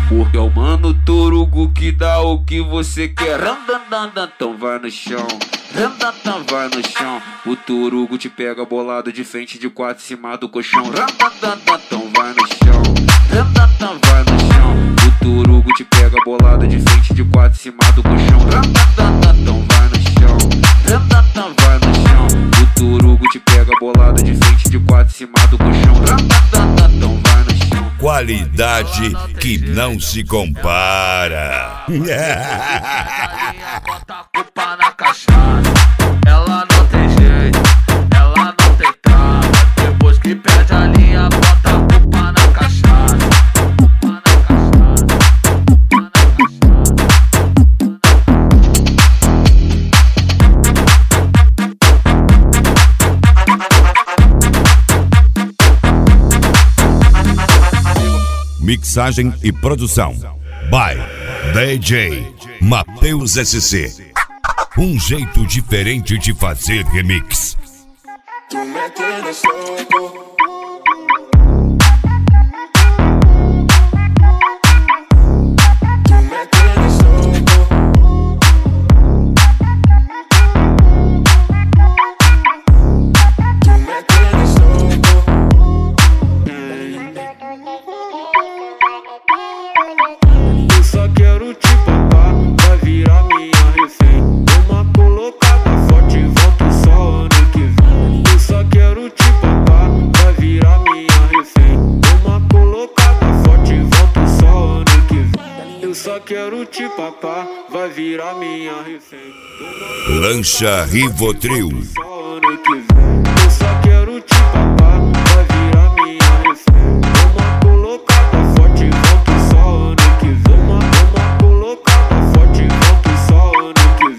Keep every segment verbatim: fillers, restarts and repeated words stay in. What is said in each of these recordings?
Porque é o mano Torugo que dá o que você quer. Então vai no chão, vai no chão. O Torugo te pega bolado de frente de quatro em cima do colchão. Então vai no chão, vai no chão. O Torugo te pega bolado de frente de quatro em cima do colchão. Então vai no chão, vai no chão. O Torugo te pega bolado de frente de quatro em cima do colchão. Então vai no chão. Qualidade que não se compara. Bota a culpa na cachaça. Ela não tem jeito, ela não tem trava. Depois que perde a linha, bota a culpa na cachaça. Culpa na cachaça, culpa na Mixagem e produção by D J Matheus S C. Um jeito diferente de fazer remix. Tu me tienes loco. Tu me tienes loco. Tu me tienes loco. Eu só quero te papar, vai virar minha refém. Uma colocada forte, volto só ano que vem. Eu só quero te papar, vai virar minha refém. Uma colocada forte, volto só ano que vem. Eu só quero te papar, vai virar minha refém. Lancha Rivotril. Só ano que vem. Eu só quero te papar, vai virar minha refém. Uma colocada forte, volto só ano que vem. Uma, uma colocada forte, volto só ano que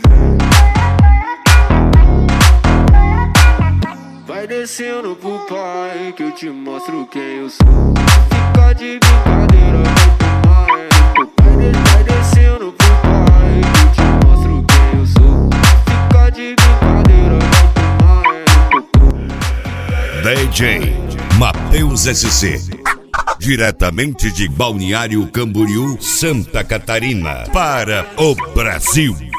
vem. Vai descendo pro pai que eu te mostro quem eu sou. Fica de brincadeira, vai tomar é no pai. Vai descendo pro pai que eu te mostro quem eu sou. Fica de brincadeira, vai tomar é no D J Matheus S C. Diretamente de Balneário Camboriú, Santa Catarina, para o Brasil.